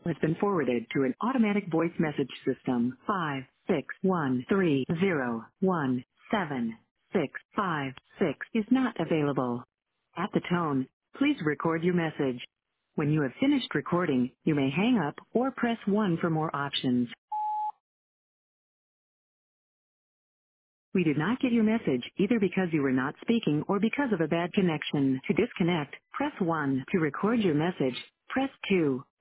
has been forwarded to an automatic voice message system. 56130176656 is not available. At the tone, please record your message. When you have finished recording, you may hang up or press 1 for more options. We did not get your message either because you were not speaking or because of a bad connection. To disconnect, press 1. To record your message, press 2.